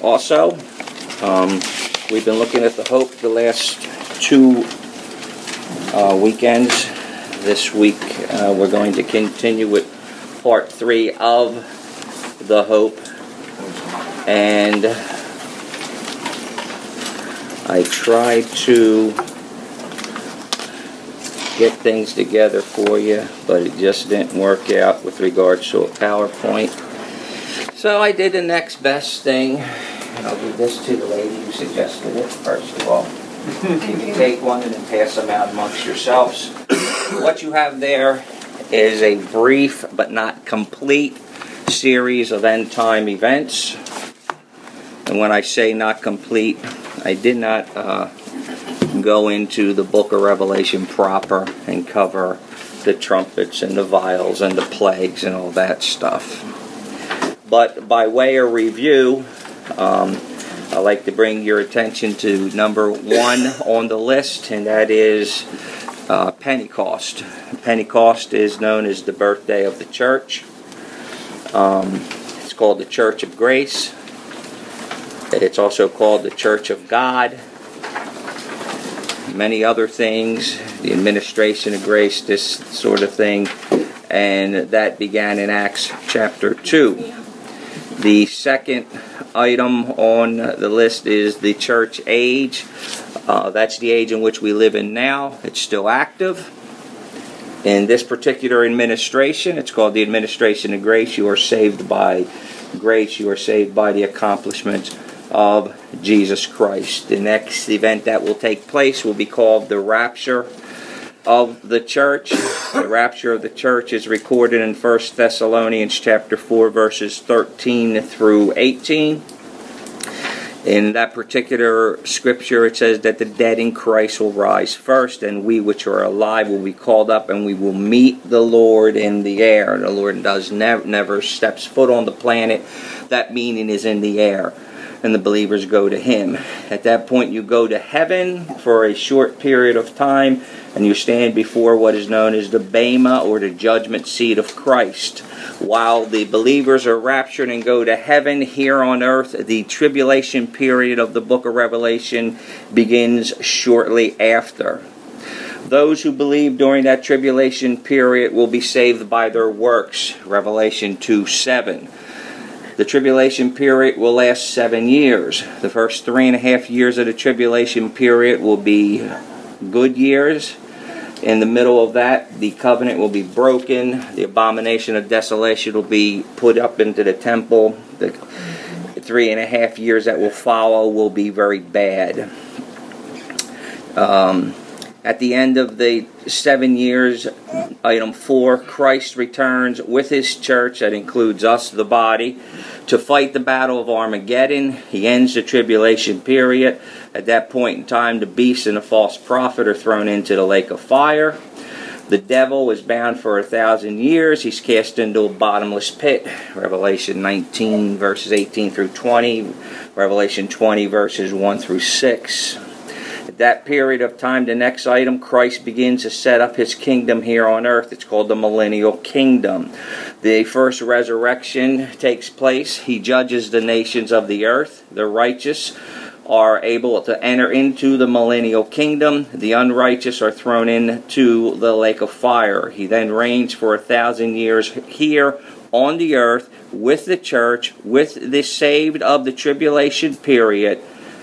also. We've been looking at the Hope the last two weekends. This week we're going to continue with part 3 of the Hope. And I tried to get things together for you, but it just didn't work out with regards to a PowerPoint. So I did the next best thing, and I'll give this to the lady who suggested it, first of all. You can take one and then pass them out amongst yourselves. What you have there is a brief but not complete series of end-time events. And when I say not complete, I did not go into the book of Revelation proper and cover the trumpets and the vials and the plagues and all that stuff. But by way of review, I'd like to bring your attention to number 1 on the list, and that is Pentecost. Pentecost is known as the birthday of the church. It's called the Church of Grace. It's also called the Church of God. Many other things, the administration of grace, this sort of thing, and that began in Acts chapter 2. The second item on the list is the church age. That's the age in which we live in now. It's still active. In this particular administration, it's called the administration of grace. You are saved by grace. You are saved by the accomplishment of Jesus Christ. The next event that will take place will be called the rapture of the church. The rapture of the church is recorded in 1 Thessalonians chapter 4 verses 13 through 18. In that particular scripture it says that the dead in Christ will rise first, and we which are alive will be called up, and we will meet the Lord in the air. The Lord never steps foot on the planet. That meaning is in the air, and the believers go to Him. At that point you go to heaven for a short period of time, and you stand before what is known as the Bema, or the judgment seat of Christ. While the believers are raptured and go to heaven, here on earth the tribulation period of the book of Revelation begins shortly after. Those who believe during that tribulation period will be saved by their works, Revelation 2:7. The tribulation period will last 7 years. The first 3.5 years of the tribulation period will be good years. In the middle of that, the covenant will be broken. The abomination of desolation will be put up into the temple. The 3.5 years that will follow will be very bad. At the end of the 7 years, item 4, Christ returns with His church, that includes us, the body, to fight the battle of Armageddon. He ends the tribulation period. At that point in time, the beast and the false prophet are thrown into the lake of fire. The devil is bound for 1,000 years. He's cast into a bottomless pit. Revelation 19 verses 18 through 20. Revelation 20 verses 1 through 6. At that period of time, the next item, Christ begins to set up His kingdom here on earth. It's called the millennial kingdom. The first resurrection takes place. He judges the nations of the earth. The righteous are able to enter into the millennial kingdom. The unrighteous are thrown into the lake of fire. He then reigns for 1,000 years here on the earth with the church, with the saved of the tribulation period,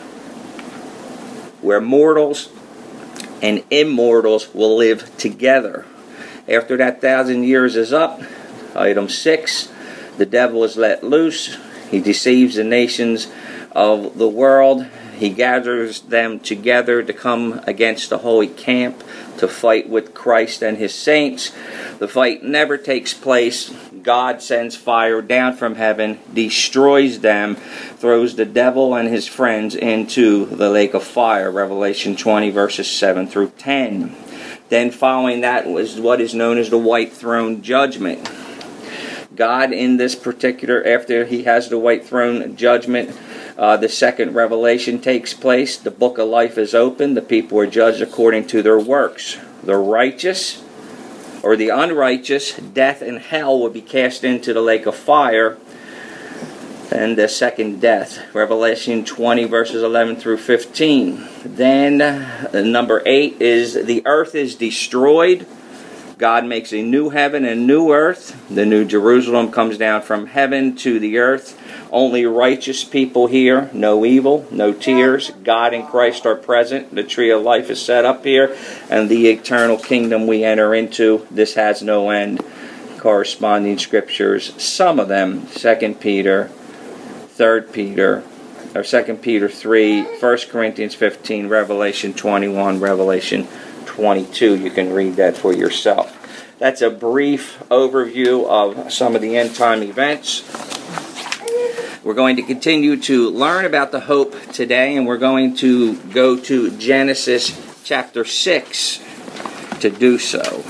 where mortals and immortals will live together. After that 1,000 years is up, item 6, the devil is let loose. He deceives the nations of the world. He gathers them together to come against the holy camp to fight with Christ and His saints. The fight never takes place. God sends fire down from heaven, destroys them, throws the devil and his friends into the lake of fire. Revelation 20 verses 7 through 10. Then following that was what is known as the white throne judgment. God in this particular, after He has the white throne judgment, the second revelation takes place. The book of life is opened. The people are judged according to their works. The righteous or the unrighteous, death and hell will be cast into the lake of fire. and the second death. Revelation 20 verses 11 through 15. Then number 8 is the earth is destroyed. God makes a new heaven and new earth. The new Jerusalem comes down from heaven to the earth. Only righteous people here. No evil, no tears. God and Christ are present. The tree of life is set up here. And the eternal kingdom we enter into, this has no end. Corresponding scriptures, some of them, 2 Peter, 3 Peter, or 2 Peter 3, 1 Corinthians 15, Revelation 21, Revelation 22. You can read that for yourself. That's a brief overview of some of the end time events. We're going to continue to learn about the hope today, and we're going to go to Genesis chapter 6 to do so.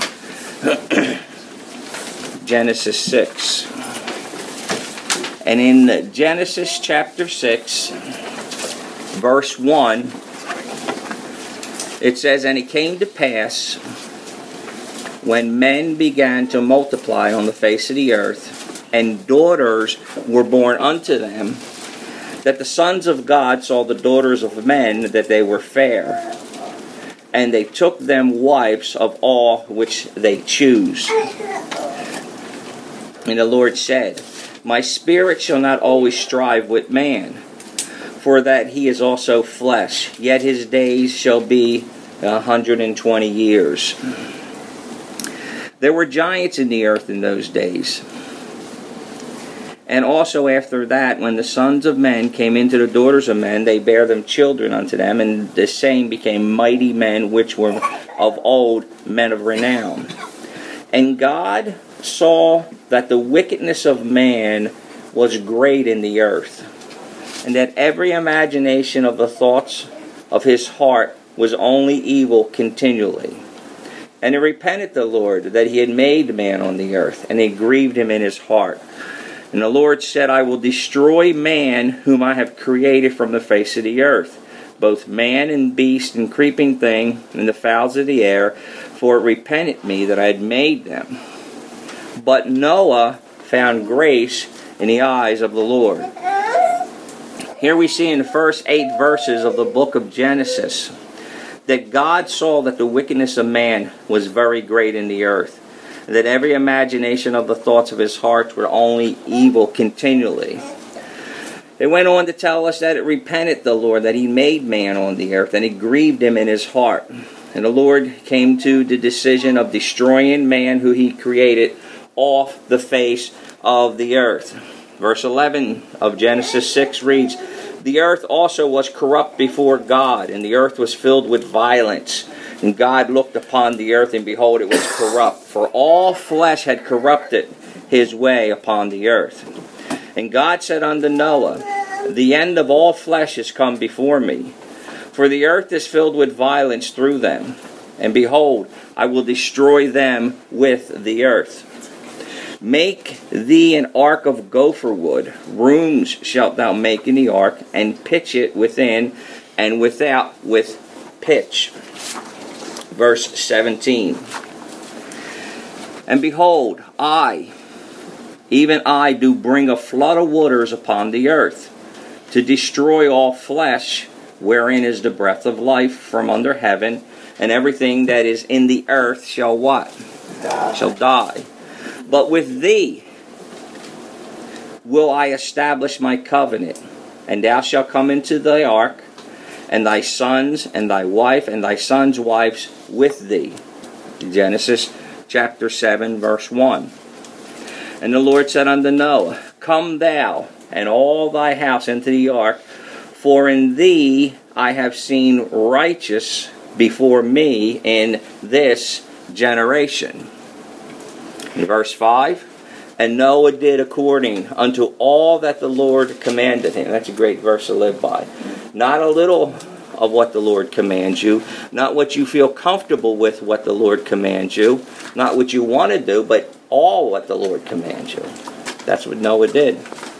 Genesis 6. And in Genesis chapter 6, verse 1, it says, "And it came to pass, when men began to multiply on the face of the earth, and daughters were born unto them, that the sons of God saw the daughters of men, that they were fair. And they took them wives of all which they choose. And the Lord said, My spirit shall not always strive with man, for that he is also flesh, yet his days shall be 120 years. There were giants in the earth in those days. And also after that, when the sons of men came into the daughters of men, they bare them children unto them, and the same became mighty men, which were of old, men of renown. And God saw that the wickedness of man was great in the earth, and that every imagination of the thoughts of his heart was only evil continually. And it repented the Lord that he had made man on the earth, and it grieved him in his heart. And the Lord said, I will destroy man whom I have created from the face of the earth, both man and beast and creeping thing and the fowls of the air, for it repented me that I had made them. But Noah found grace in the eyes of the Lord. Here we see in the first 8 verses of the book of Genesis that God saw that the wickedness of man was very great in the earth, and that every imagination of the thoughts of his heart were only evil continually. It went on to tell us that it repented the Lord that he made man on the earth, and it grieved him in his heart. And the Lord came to the decision of destroying man who he created off the face of the earth. Verse 11 of Genesis 6 reads, The earth also was corrupt before God, and the earth was filled with violence. And God looked upon the earth, and behold, it was corrupt, for all flesh had corrupted his way upon the earth. And God said unto Noah, The end of all flesh is come before me, for the earth is filled with violence through them. And behold, I will destroy them with the earth. Make thee an ark of gopher wood. Rooms shalt thou make in the ark, and pitch it within and without with pitch. Verse 17. And behold, I, even I, do bring a flood of waters upon the earth, to destroy all flesh, wherein is the breath of life from under heaven, and everything that is in the earth shall what? Shall die. But with thee will I establish my covenant, and thou shalt come into the ark, and thy sons, and thy wife, and thy sons' wives with thee. Genesis chapter 7, verse 1. And the Lord said unto Noah, Come thou, and all thy house into the ark, for in thee I have seen righteous before me in this generation. In verse 5, And Noah did according unto all that the Lord commanded him. That's a great verse to live by. Not a little of what the Lord commands you, not what you feel comfortable with what the Lord commands you, not what you want to do, but all what the Lord commands you. That's what Noah did.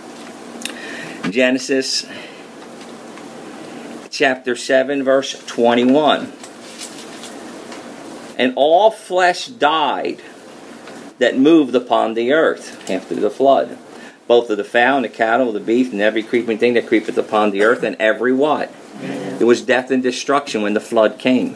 Genesis chapter 7, verse 21. And all flesh died that moved upon the earth after the flood, both of the fowl and the cattle, the beast, and every creeping thing that creepeth upon the earth, and every what? It was death and destruction when the flood came.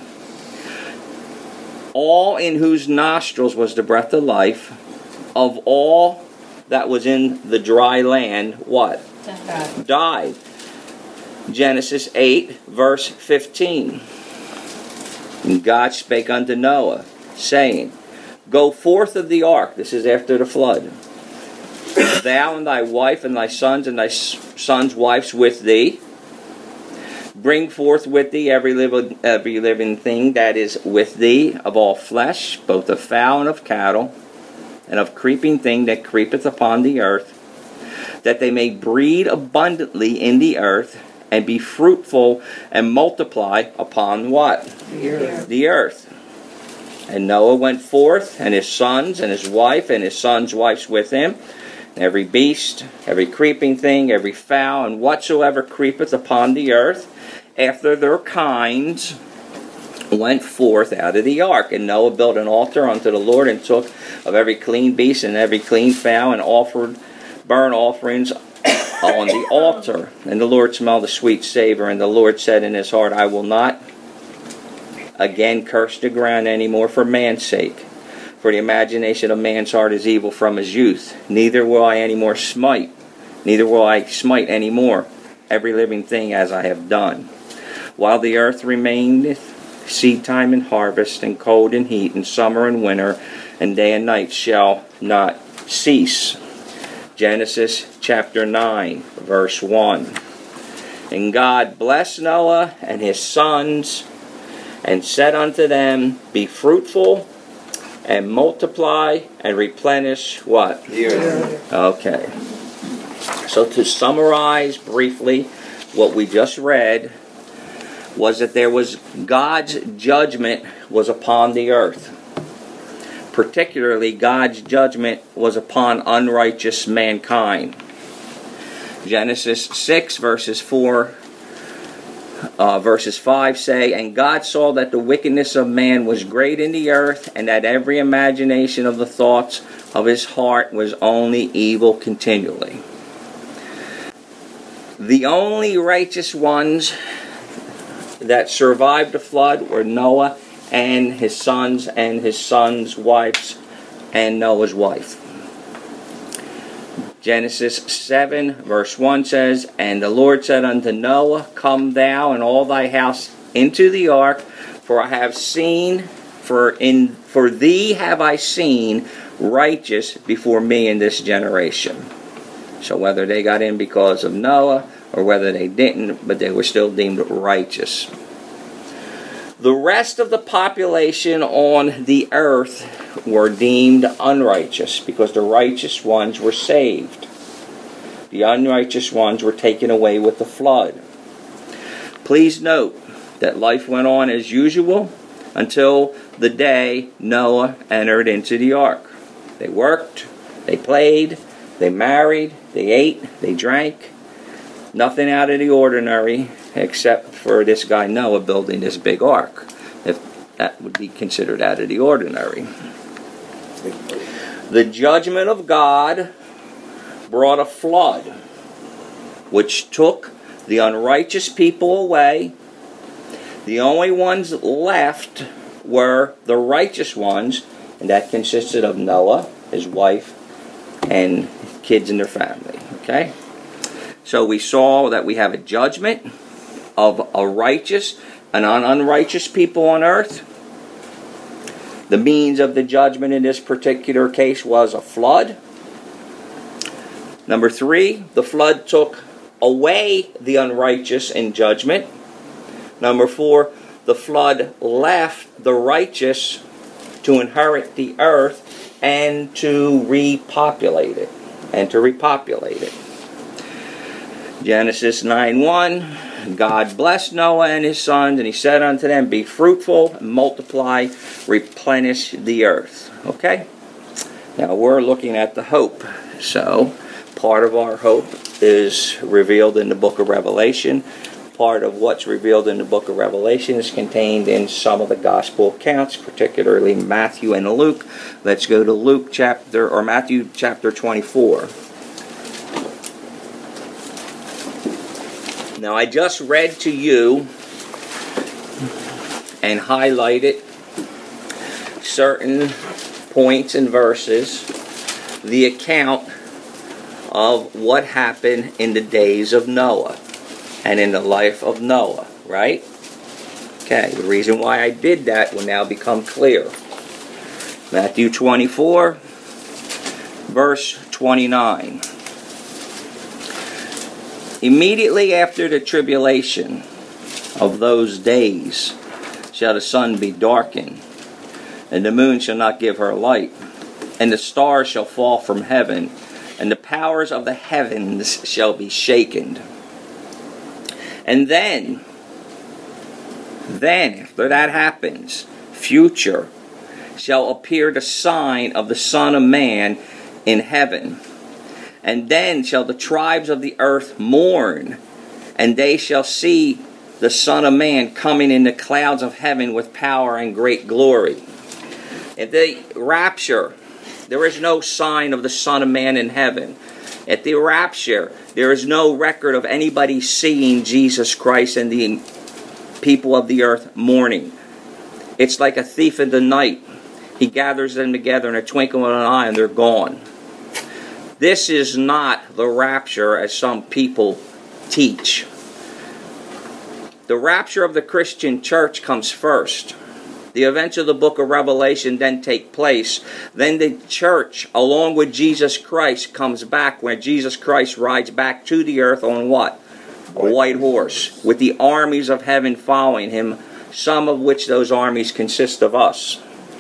All in whose nostrils was the breath of life, of all that was in the dry land, what? Died. Genesis 8, verse 15. And God spake unto Noah, saying, Go forth of the ark. This is after the flood. Thou and thy wife and thy sons and thy sons' wives with thee. Bring forth with thee every living thing that is with thee, of all flesh, both of fowl and of cattle, and of creeping thing that creepeth upon the earth, that they may breed abundantly in the earth, and be fruitful and multiply upon what? The earth. And Noah went forth, and his sons, and his wife, and his sons' wives with him, every beast, every creeping thing, every fowl, and whatsoever creepeth upon the earth, after their kinds, went forth out of the ark. And Noah built an altar unto the Lord, and took of every clean beast and every clean fowl, and offered burnt offerings on the altar. And the Lord smelled a sweet savor, and the Lord said in his heart, I will not again curse the ground any more for man's sake. For the imagination of man's heart is evil from his youth. Neither will I any more smite, neither will I smite any more every living thing as I have done. While the earth remaineth, seed time and harvest, and cold and heat, and summer and winter, and day and night shall not cease. Genesis chapter 9, verse 1. And God blessed Noah and his sons, and said unto them, Be fruitful, and multiply, and replenish what? The earth. Okay. So to summarize briefly what we just read, was that there was God's judgment was upon the earth. Particularly, God's judgment was upon unrighteous mankind. Genesis 6, verses 5 say, And God saw that the wickedness of man was great in the earth, and that every imagination of the thoughts of his heart was only evil continually. The only righteous ones that survived the flood were Noah and his sons' wives, and Noah's wife. Genesis 7, verse 1 says, And the Lord said unto Noah, Come thou and all thy house into the ark, for I have seen, for thee have I seen righteous before me in this generation. So whether they got in because of Noah, or whether they didn't, but they were still deemed righteous. The rest of the population on the earth were deemed unrighteous, because the righteous ones were saved. The unrighteous ones were taken away with the flood. Please note that life went on as usual until the day Noah entered into the ark. They worked, they played, they married, they ate, they drank. Nothing out of the ordinary, except for this guy Noah building this big ark. If that would be considered out of the ordinary. The judgment of God brought a flood, which took the unrighteous people away. The only ones left were the righteous ones, and that consisted of Noah, his wife, and kids and their family. Okay? So we saw that we have a judgment of a righteous and an unrighteous people on earth. The means of the judgment in this particular case was a flood. Number 3, the flood took away the unrighteous in judgment. Number 4, the flood left the righteous to inherit the earth and to repopulate it. Genesis 9:1, God blessed Noah and his sons, and he said unto them, Be fruitful, multiply, replenish the earth. Okay? Now we're looking at the hope. So, part of our hope is revealed in the book of Revelation. Part of what's revealed in the book of Revelation is contained in some of the gospel accounts, particularly Matthew and Luke. Let's go to Matthew chapter 24. Now I just read to you and highlighted certain points and verses, the account of what happened in the days of Noah and in the life of Noah, right? Okay, the reason why I did that will now become clear. Matthew 24, verse 29. Immediately after the tribulation of those days shall the sun be darkened, and the moon shall not give her light, and the stars shall fall from heaven, and the powers of the heavens shall be shaken. And then, after that happens, future, shall appear the sign of the Son of Man in heaven. And then shall the tribes of the earth mourn, and they shall see the Son of Man coming in the clouds of heaven with power and great glory. At the rapture, there is no sign of the Son of Man in heaven. At the rapture, there is no record of anybody seeing Jesus Christ and the people of the earth mourning. It's like a thief in the night. He gathers them together in a twinkling of an eye and they're gone. This is not the rapture as some people teach. The rapture of the Christian church comes first. The events of the book of Revelation then take place. Then the church, along with Jesus Christ, comes back when Jesus Christ rides back to the earth on what? A white horse, with the armies of heaven following him, some of which those armies consist of us.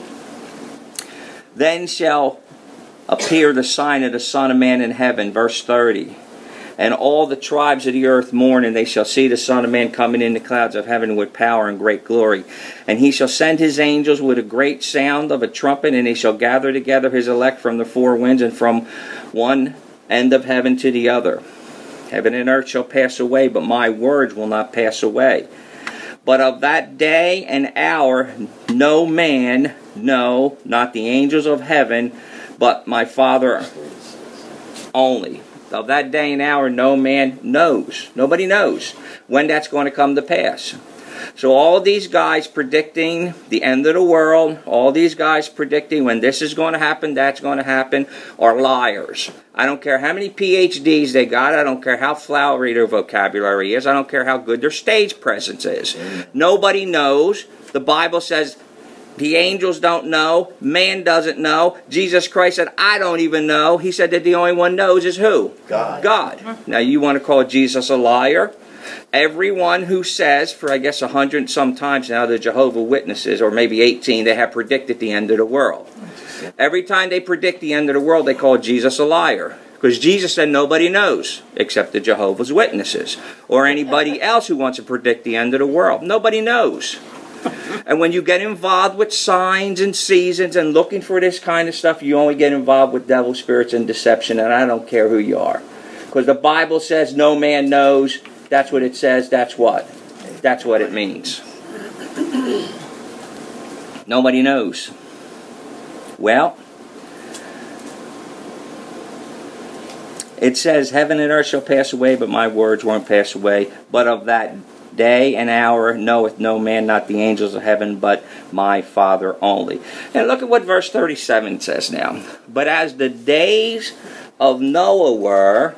Then shall appear the sign of the Son of Man in heaven, verse 30. And all the tribes of the earth mourn, and they shall see the Son of Man coming in the clouds of heaven with power and great glory. And he shall send his angels with a great sound of a trumpet, and they shall gather together his elect from the four winds, and from one end of heaven to the other. Heaven and earth shall pass away, but my words will not pass away. But of that day and hour no man, no, not the angels of heaven, but my Father only. Of that day and hour no man knows. Nobody knows when that's going to come to pass. So all these guys predicting the end of the world, all these guys predicting when this is going to happen, that's going to happen, are liars. I don't care how many PhDs they got. I don't care how flowery their vocabulary is. I don't care how good their stage presence is. Nobody knows. The Bible says the angels don't know. Man doesn't know. Jesus Christ said, I don't even know. He said that the only one knows is who? God. Now you want to call Jesus a liar? Everyone who says, for I guess 100 some times now, the Jehovah's Witnesses, or maybe 18, they have predicted the end of the world. Every time they predict the end of the world, they call Jesus a liar. Because Jesus said nobody knows except the Jehovah's Witnesses. Or anybody else who wants to predict the end of the world. Nobody knows. And when you get involved with signs and seasons and looking for this kind of stuff, you only get involved with devil spirits and deception, and I don't care who you are. Because the Bible says no man knows. That's what it says. That's what it means. Nobody knows. Well, it says, heaven and earth shall pass away, but my words won't pass away. But of that day and hour knoweth no man, not the angels of heaven, but my Father only. And look at what verse 37 says now. But as the days of Noah were,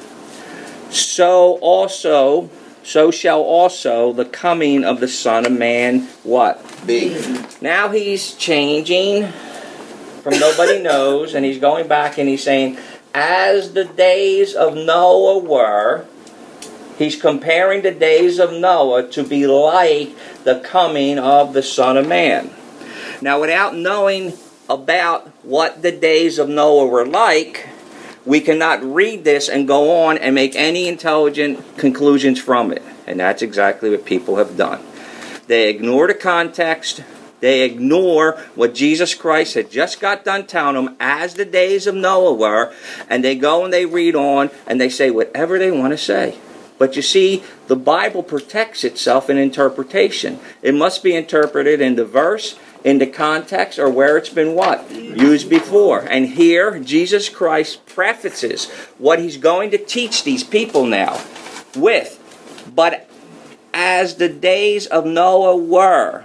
so shall also the coming of the Son of Man, what? Be. Now he's changing from nobody knows, and he's going back and he's saying, as the days of Noah were. He's comparing the days of Noah to be like the coming of the Son of Man. Now, without knowing about what the days of Noah were like, we cannot read this and go on and make any intelligent conclusions from it. And that's exactly what people have done. They ignore the context. They ignore what Jesus Christ had just got done telling them as the days of Noah were. And they go and they read on and they say whatever they want to say. But you see, the Bible protects itself in interpretation. It must be interpreted in the verse, in the context, or where it's been what? Used before. And here, Jesus Christ prefaces what he's going to teach these people now with But as the days of Noah were,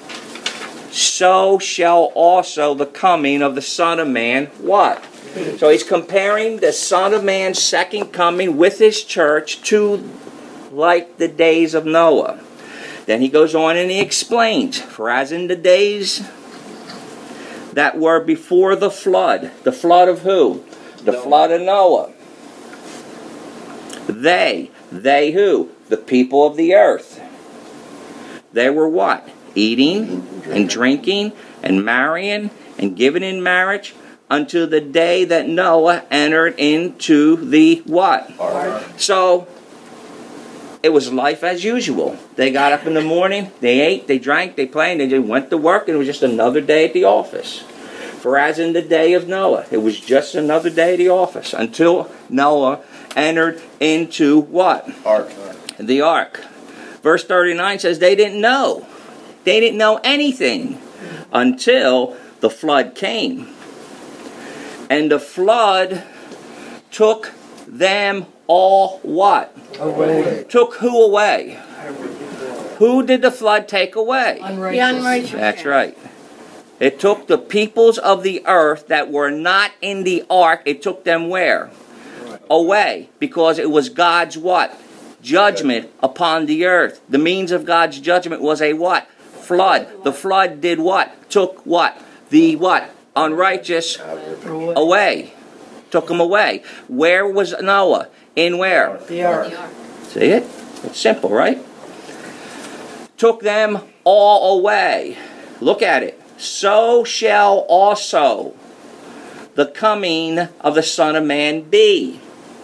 so shall also the coming of the Son of Man, what? So he's comparing the Son of Man's second coming with his church to like the days of Noah. Then he goes on and he explains, for as in the days that were before the flood of who? The flood of Noah. They who? The people of the earth. They were what? Eating and drinking and marrying and giving in marriage until the day that Noah entered into the what? Ark. So, it was life as usual. They got up in the morning, they ate, they drank, they played, they just went to work, and it was just another day at the office. For as in the day of Noah, it was just another day at the office until Noah entered into what? Ark. The ark. Verse 39 says they didn't know. They didn't know anything until the flood came. And the flood took them all what? Away. Took who away? Who did the flood take away? The unrighteous. That's right. It took the peoples of the earth that were not in the ark, it took them where? Away. Because it was God's what? Judgment upon the earth. The means of God's judgment was a what? Flood. The flood did what? Took what? The what? Unrighteous away. Took them away. Where was Noah? In where? The ark. See it? It's simple, right? Took them all away. Look at it. So shall also the coming of the Son of Man be.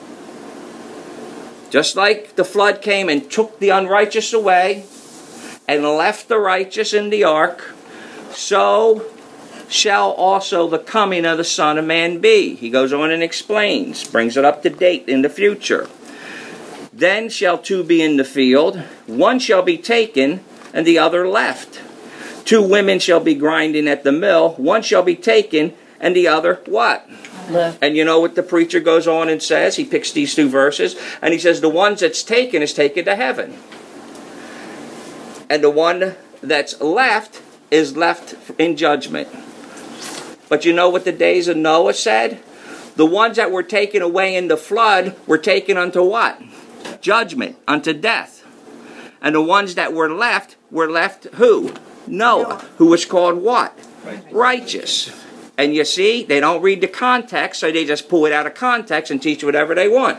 Just like the flood came and took the unrighteous away and left the righteous in the ark, so shall also the coming of the Son of Man be. He goes on and explains, brings it up to date in the future. Then shall two be in the field, one shall be taken, and the other left. Two women shall be grinding at the mill, one shall be taken, and the other what? Left. And you know what the preacher goes on and says? He picks these two verses, and he says the one that's taken is taken to heaven. And the one that's left is left in judgment. But you know what the days of Noah said? The ones that were taken away in the flood were taken unto what? Judgment, unto death. And the ones that were left who? Noah, who was called what? Righteous. And you see, they don't read the context, so they just pull it out of context and teach whatever they want.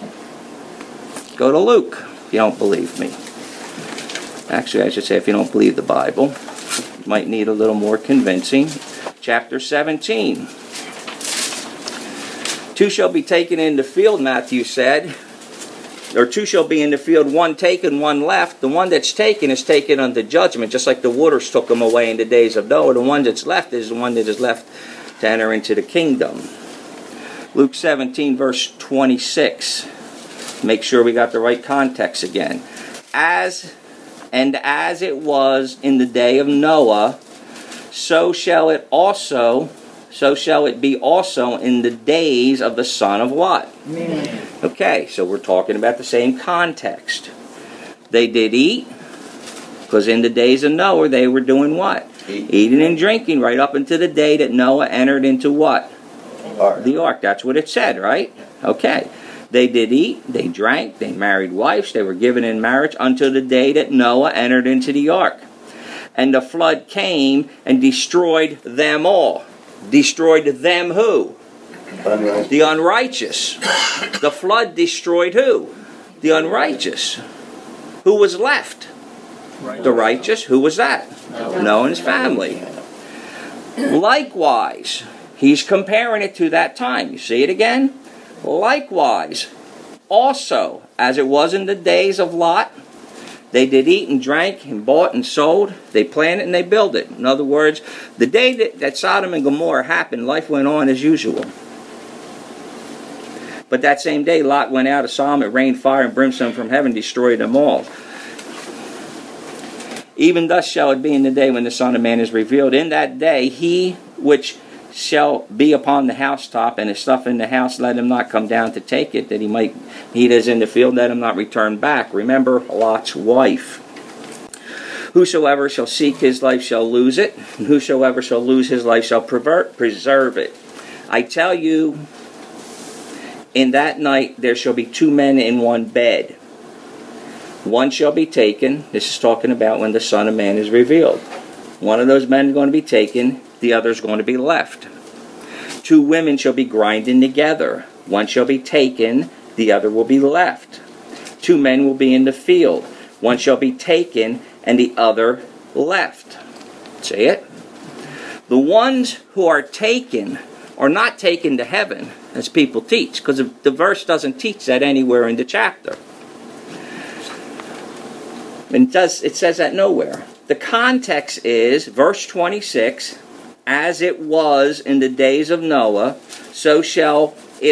Go to Luke, if you don't believe me. Actually, I should say if you don't believe the Bible. You might need a little more convincing. Chapter 17. Two shall be taken in the field, Matthew said. Or two shall be in the field, one taken, one left. The one that's taken is taken unto judgment, just like the waters took them away in the days of Noah. The one that's left is the one that is left to enter into the kingdom. Luke 17, verse 26. Make sure we got the right context again. As it was in the day of Noah, so shall it be also in the days of the Son of what? Man. Okay, so we're talking about the same context. They did eat, because in the days of Noah they were doing what? Eating and drinking right up until the day that Noah entered into what? The ark. That's what it said, right? Okay. They did eat, they drank, they married wives, they were given in marriage until the day that Noah entered into the ark. And the flood came and destroyed them all. Destroyed them who? Unrighteous. The unrighteous. The flood destroyed who? The unrighteous. Who was left? The righteous. Who was that? Noah and his family. Likewise, he's comparing it to that time. You see it again? Likewise, also, as it was in the days of Lot, they did eat and drank and bought and sold. They planted and they built it. In other words, the day that Sodom and Gomorrah happened, life went on as usual. But that same day, Lot went out of Sodom. It rained fire and brimstone from heaven, destroyed them all. Even thus shall it be in the day when the Son of Man is revealed. In that day, he which shall be upon the housetop, and his stuff in the house, let him not come down to take it, that he that is in the field, let him not return back. Remember Lot's wife. Whosoever shall seek his life shall lose it, and whosoever shall lose his life shall preserve it. I tell you, in that night there shall be two men in one bed. One shall be taken. This is talking about when the Son of Man is revealed. One of those men is going to be taken, the other is going to be left. Two women shall be grinding together. One shall be taken, the other will be left. Two men will be in the field. One shall be taken, and the other left. Say it. The ones who are taken are not taken to heaven, as people teach, because the verse doesn't teach that anywhere in the chapter. It says that nowhere. The context is, verse 26, as it was in the days of Noah, so shall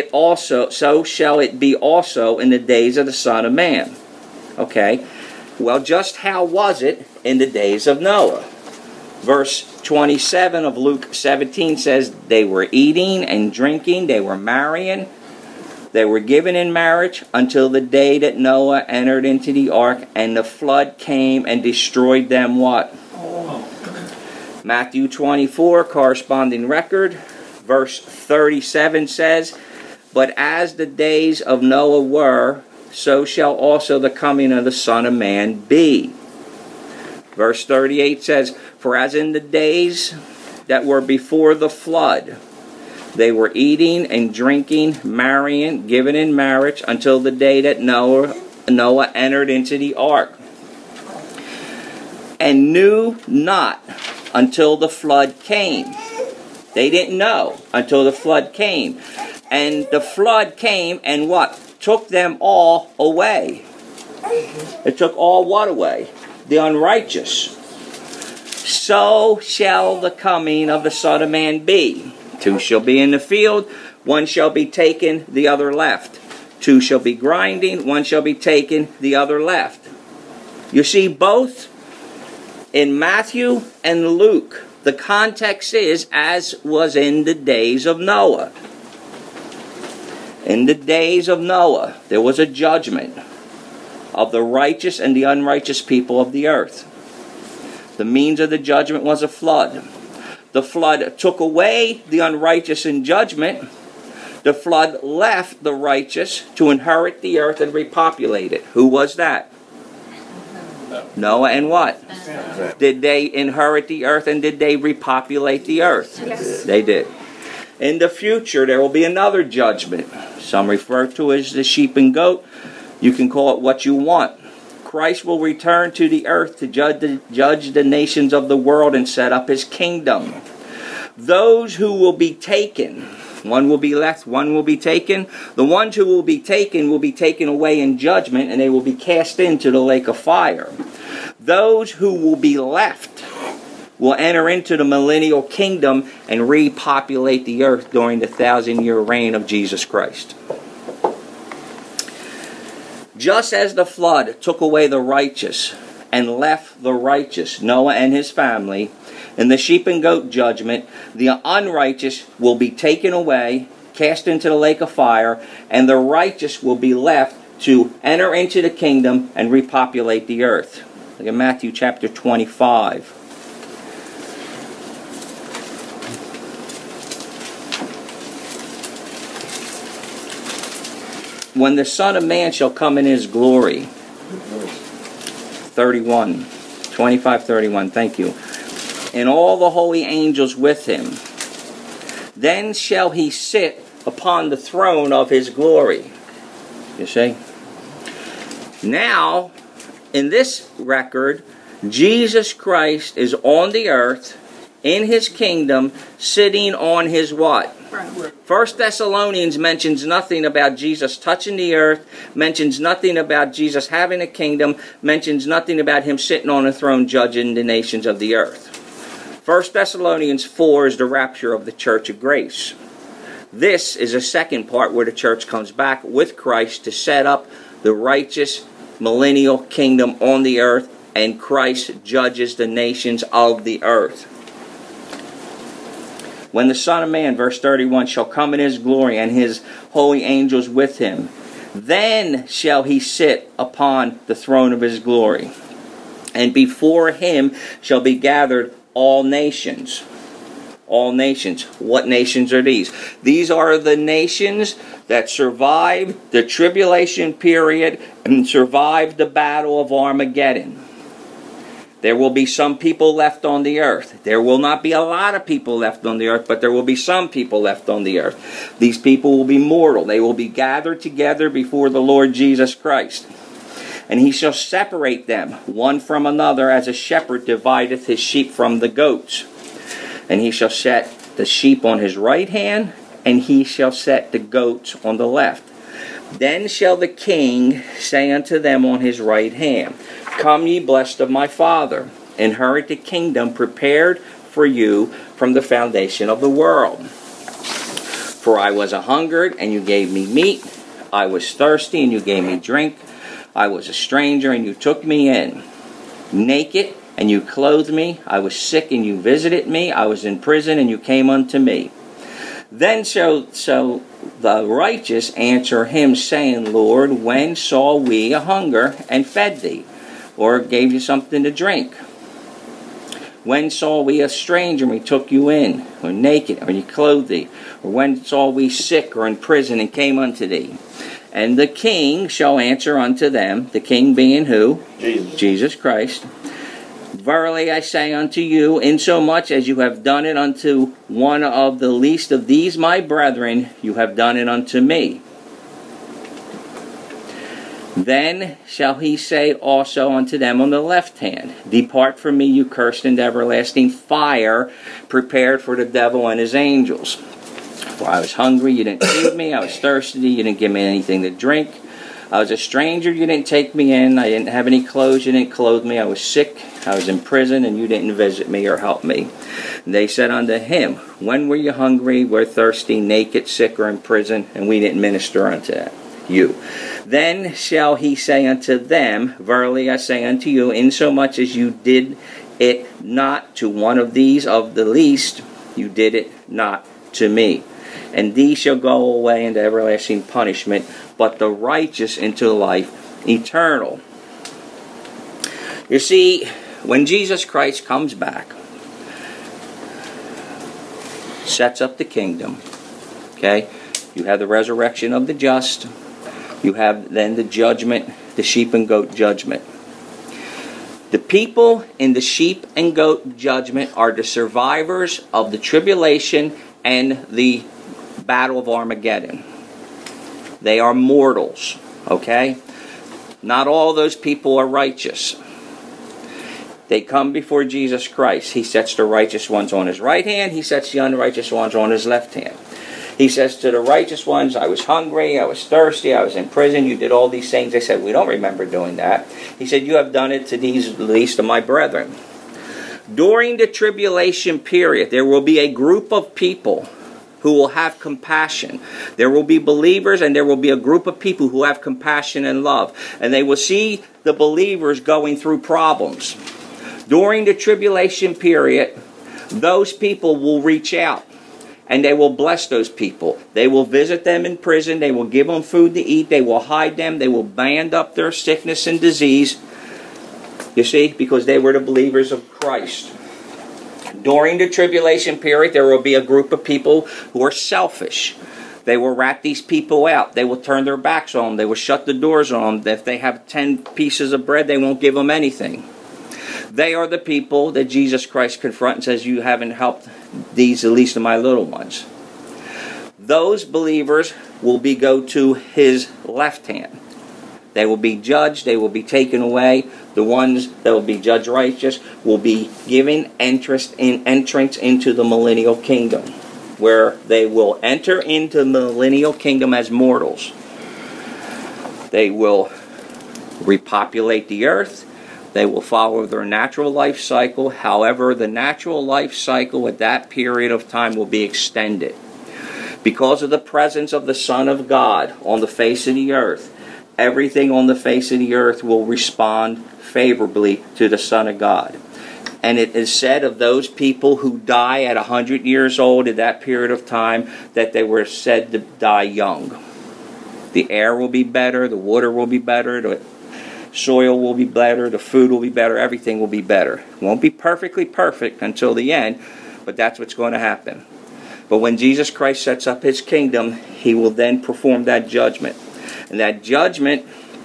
it be also in the days of the Son of Man. Okay, well, just how was it in the days of Noah? Verse 27 of Luke 17 says they were eating and drinking, they were marrying, they were given in marriage until the day that Noah entered into the ark, and the flood came and destroyed them what? Matthew 24, corresponding record, verse 37 says, but as the days of Noah were, so shall also the coming of the Son of Man be. Verse 38 says, for as in the days that were before the flood, they were eating and drinking, marrying, given in marriage, until the day that Noah entered into the ark, and knew not until the flood came. They didn't know until the flood came. And the flood came and what? Took them all away. It took all what away? The unrighteous. So shall the coming of the Son of Man be. Two shall be in the field, one shall be taken, the other left. Two shall be grinding, one shall be taken, the other left. You see, both in Matthew and Luke, the context is, as was in the days of Noah. In the days of Noah, there was a judgment of the righteous and the unrighteous people of the earth. The means of the judgment was a flood. The flood took away the unrighteous in judgment. The flood left the righteous to inherit the earth and repopulate it. Who was that? Noah and what? Did they inherit the earth and did they repopulate the earth? Yes. They did. In the future, there will be another judgment. Some refer to it as the sheep and goat. You can call it what you want. Christ will return to the earth to judge the nations of the world and set up his kingdom. Those who will be taken, one will be left, one will be taken. The ones who will be taken away in judgment, and they will be cast into the lake of fire. Those who will be left will enter into the millennial kingdom and repopulate the earth during the 1,000-year reign of Jesus Christ. Just as the flood took away the righteous and left the righteous, Noah and his family, in the sheep and goat judgment, the unrighteous will be taken away, cast into the lake of fire, and the righteous will be left to enter into the kingdom and repopulate the earth. Look at Matthew chapter 25. When the Son of Man shall come in his glory. 25:31, thank you. And all the holy angels with him. Then shall he sit upon the throne of his glory. You see? Now, in this record, Jesus Christ is on the earth, in his kingdom, sitting on his what? 1 Thessalonians mentions nothing about Jesus touching the earth, mentions nothing about Jesus having a kingdom, mentions nothing about him sitting on a throne judging the nations of the earth. 1 Thessalonians 4 is the rapture of the church of grace. This is a second part where the church comes back with Christ to set up the righteous millennial kingdom on the earth, and Christ judges the nations of the earth. When the Son of Man, verse 31, shall come in his glory and his holy angels with him, then shall he sit upon the throne of his glory. And before him shall be gathered all nations. All nations. What nations are these? These are the nations that survived the tribulation period and survived the battle of Armageddon. There will be some people left on the earth. There will not be a lot of people left on the earth, but there will be some people left on the earth. These people will be mortal. They will be gathered together before the Lord Jesus Christ. And he shall separate them one from another, as a shepherd divideth his sheep from the goats. And he shall set the sheep on his right hand, and he shall set the goats on the left. Then shall the king say unto them on his right hand, Come ye blessed of my Father, inherit the kingdom prepared for you from the foundation of the world. For I was a hungered, and you gave me meat. I was thirsty, and you gave me drink. I was a stranger, and you took me in. Naked, and you clothed me. I was sick, and you visited me. I was in prison, and you came unto me. Then shall the righteous answer him, saying, Lord, when saw we a hunger, and fed thee, or gave you something to drink? When saw we a stranger, and we took you in, or naked, or you clothed thee? Or when saw we sick, or in prison, and came unto thee? And the king shall answer unto them, the king being who? Jesus Christ. Verily I say unto you, insomuch as you have done it unto one of the least of these my brethren, you have done it unto me. Then shall he say also unto them on the left hand, Depart from me, you cursed, into everlasting fire, prepared for the devil and his angels. For I was hungry, you didn't feed me. I was thirsty, you didn't give me anything to drink. I was a stranger, you didn't take me in. I didn't have any clothes, you didn't clothe me. I was sick, I was in prison, and you didn't visit me or help me. And they said unto him, When were you hungry, were thirsty, naked, sick, or in prison, and we didn't minister unto you? Then shall he say unto them, Verily I say unto you, insomuch as you did it not to one of these of the least, you did it not to me. And these shall go away into everlasting punishment, but the righteous into life eternal. You see, when Jesus Christ comes back, sets up the kingdom, okay? You have the resurrection of the just. You have then the judgment, the sheep and goat judgment. The people in the sheep and goat judgment are the survivors of the tribulation and the battle of Armageddon. They are mortals, okay? Not all those people are righteous. They come before Jesus Christ. He sets the righteous ones on his right hand. He sets the unrighteous ones on his left hand. He says to the righteous ones, I was hungry, I was thirsty, I was in prison, you did all these things. They said, we don't remember doing that. He said, you have done it to these least of my brethren. During the tribulation period, there will be a group of people who will have compassion. There will be believers, and there will be a group of people who have compassion and love. And they will see the believers going through problems. During the tribulation period, those people will reach out, and they will bless those people. They will visit them in prison. They will give them food to eat. They will hide them. They will band up their sickness and disease. You see, because they were the believers of Christ. During the tribulation period, there will be a group of people who are selfish. They will rat these people out. They will turn their backs on them. They will shut the doors on them. If they have 10 pieces of bread, they won't give them anything. They are the people that Jesus Christ confronts and says, you haven't helped these, the least of my little ones. Those believers will go to his left hand. They will be judged. They will be taken away. The ones that will be judged righteous will be given entrance into the millennial kingdom, where they will enter into the millennial kingdom as mortals. They will repopulate the earth. They will follow their natural life cycle. However, the natural life cycle at that period of time will be extended. Because of the presence of the Son of God on the face of the earth, everything on the face of the earth will respond favorably to the Son of God. And it is said of those people who die at 100 years old in that period of time that they were said to die young. The air will be better, the water will be better, the soil will be better, the food will be better, everything will be better. It won't be perfectly perfect until the end, but that's what's going to happen. But when Jesus Christ sets up his kingdom, he will then perform that judgment. And that judgment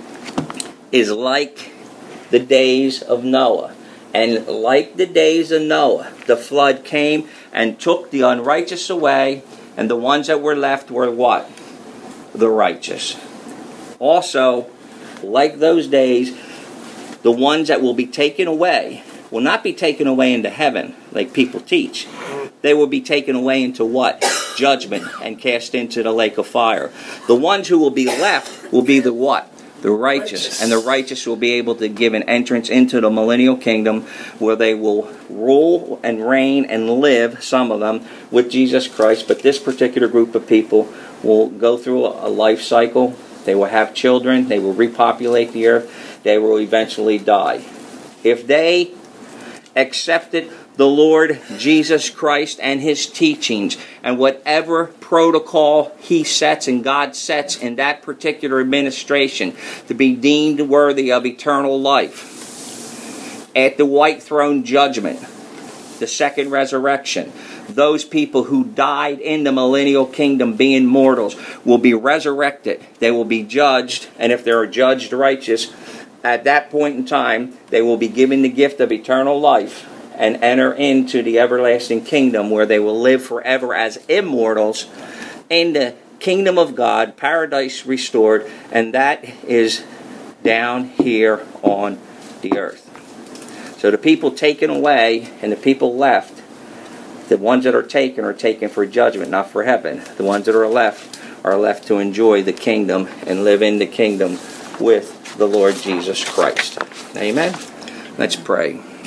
is like the days of Noah. And like the days of Noah, the flood came and took the unrighteous away, and the ones that were left were what? The righteous. Also, like those days, the ones that will be taken away will not be taken away into heaven, like people teach. They will be taken away into what? Judgment, and cast into the lake of fire. The ones who will be left will be the what? The righteous. And the righteous will be able to give an entrance into the millennial kingdom, where they will rule and reign and live, some of them, with Jesus Christ. But this particular group of people will go through a life cycle. They will have children. They will repopulate the earth. They will eventually die. If they accepted the Lord Jesus Christ and his teachings, and whatever protocol he sets and God sets in that particular administration to be deemed worthy of eternal life, at the white throne judgment, the second resurrection, those people who died in the millennial kingdom being mortals will be resurrected. They will be judged, and if they are judged righteous, at that point in time, they will be given the gift of eternal life and enter into the everlasting kingdom, where they will live forever as immortals in the kingdom of God, paradise restored, and that is down here on the earth. So the people taken away and the people left, the ones that are taken for judgment, not for heaven. The ones that are left to enjoy the kingdom and live in the kingdom with the Lord Jesus Christ. Amen? Let's pray.